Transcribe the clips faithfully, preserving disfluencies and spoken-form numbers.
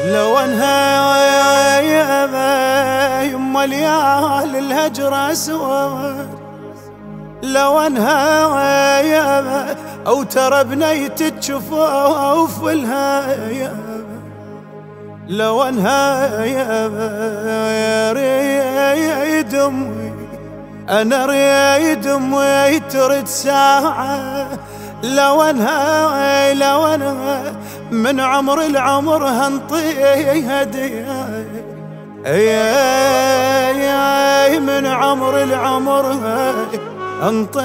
لو انها يما ليال الهجر اسود، لو انها او ترى بنيتك جفوف الهيا، لو انها ريد امي انا ريد امي ترد ساعه، لو انها لو انها من عمر العمر هنطي هديه، يا من عمر العمر انطي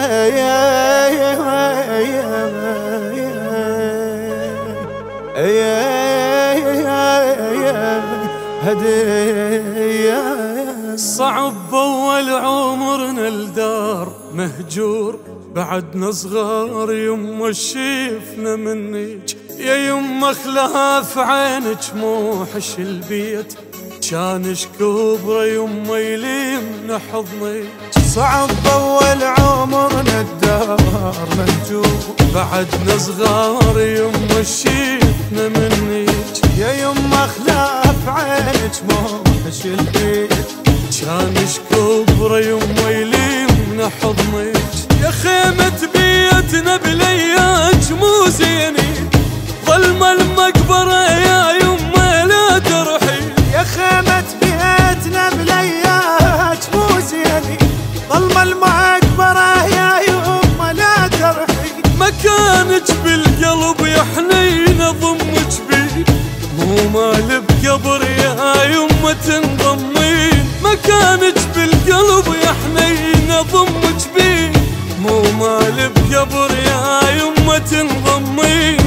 هديه. صعب اول عمرنا الدار مهجور، بعدنا صغار يما شيفنا منك، يا يما خلاف عينك موحش البيت، كانش كبره يما يليمنا حضنك. صعب اول عمرنا الدار مهجور، بعدنا صغار يما شيفنا منك، يا يما خلاف عينك موحش البيت، كانش كبره يما يليمنا حضنك. يا خيمة بيتنا بلياج مو زينين، ظلمة المقبرة يا يما لا ترحي، يا خيمة بيتنا بلياج مو زينين، ظلمة المقبرة يا يما لا ترحي، مكانك بالقلب يا حنين ضمك بي، مو مال بقبر يا يما تنضمين، مكانك بالقلب يا حنين ضمك بي، مو مال بقبر يا يما تنضمين.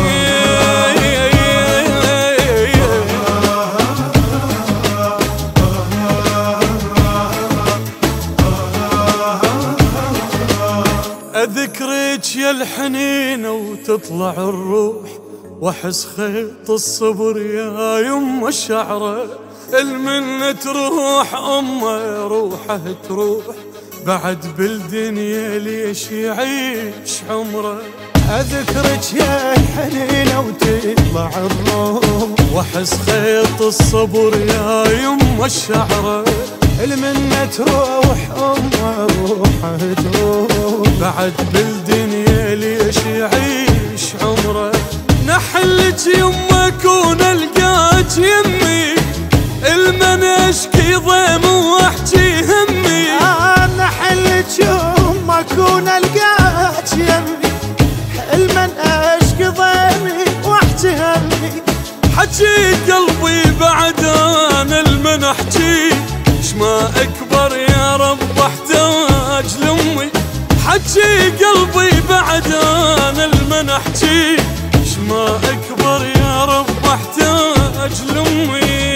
أذكرك يا الحنينة وتطلع الروح، واحس خيط الصبر يا يما الشعرة، المنة تروح أمه روحه تروح، بعد بالدنيا ليش يعيش عمره. أذكرك يا الحنينة وتطلع الروح، واحس خيط الصبر يا يما الشعرة، المنة تروح أمه روحه تروح، بعد بالدنيا ليش يعيش عمره. نحلك يما كون القاك يمي، المن اشكي ضيم واحكي همي، آه نحلك يما كون القاك يمي، المن اشكي ضيمي واحكي همي، حكي قلبي بعد انا المن احكي، شما اكبر يا رب احتاج لامي، حكي قلبي بعد انا المن احكي، شما اكبر يا رب احتاج لامي.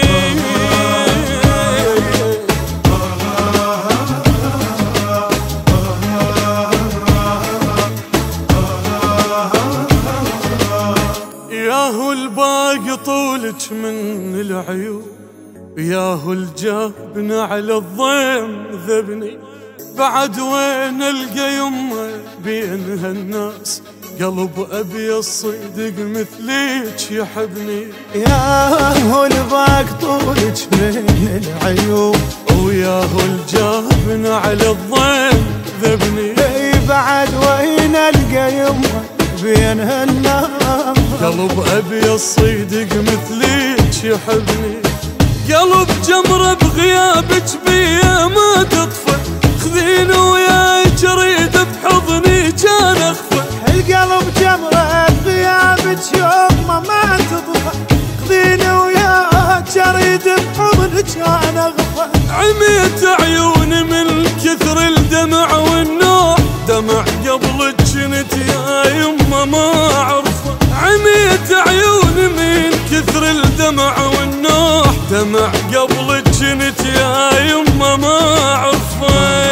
ياهو الباقي طولك من العيون، ياهو الجابنا على الضيم ذبني، بعد وين القى يمه بين هالناس، قلب ابي الصدق مثليك يحبني، ياهو الباق طولك من العيون، وياهو الجابنا على الضيم ذبني، بعد وين القى يمه بين هالناس، قلب ابي الصدق مثليك يحبني، قلب جمره بغيابك بيا ما تطفى، خذيني وياك اريد بحضني كان اخفى، القلب جمره بغيابك يوم ما تطفى، خذيني وياك اريد بحضنك كان اخفى، عميت عيوني من كثر الدمع والنوح، دمع قبلك كنت يا يما ما اعرفه، عميت عيوني من كثر الدمع والنوح، دمع قبلك كنت يا يما ما اعرفه.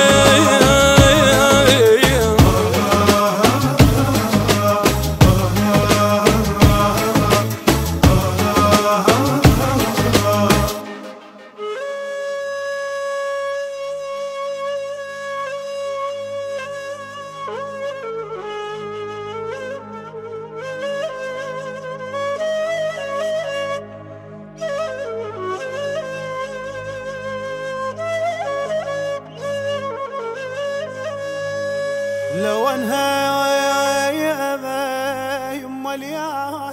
لو انها يا يما اليوم